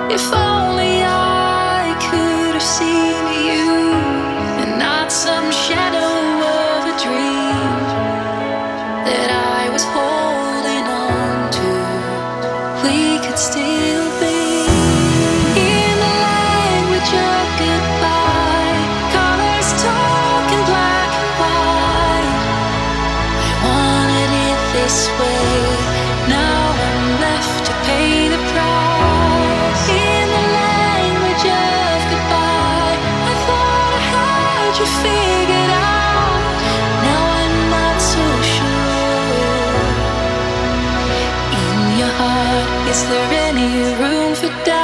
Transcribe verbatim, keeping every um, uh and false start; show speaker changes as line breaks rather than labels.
If only I could have seen you and not some shadow of a dream that I was holding on to. We could still be in the language of goodbye, colors talking black and white. I wanted it this way, now I'm left to pay the price. In the language of goodbye, I thought I had you figured out. Now I'm not so sure. In your heart, is there any room for doubt?